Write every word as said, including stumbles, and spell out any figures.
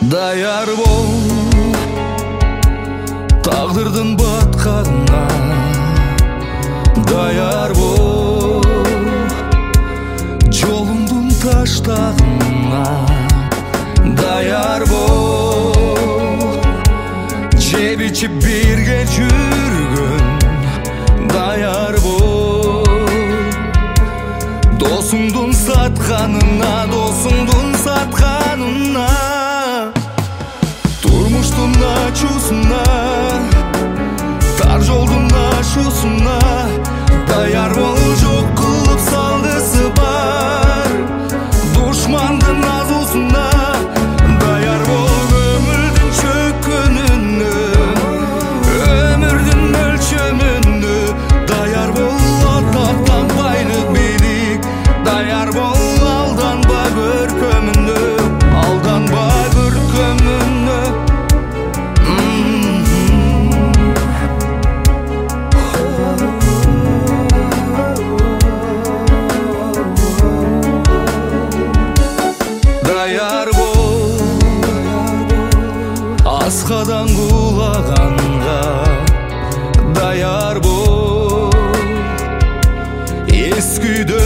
Dayar бол тағдырдың батқанына, даяр бол жолыңдың таштағына, даяр бол жеп ішіп бірге жүргін, даяр бол досыңдың сатқанына, досыңдың сатқанына, тұрмыштың ачусына, тар жолдың ашусына, даяр бол жоқ қылып салғысы бар дұшмандың азусына, даяр бол өмірдің шөккеніне, өмірдің өлшеміне, даяр бол атақтан байлық билік, даяр бол алданба көркеміне, алданба көркеміне. Dayar бол асқадан құлағанға, даяр бол ес күйді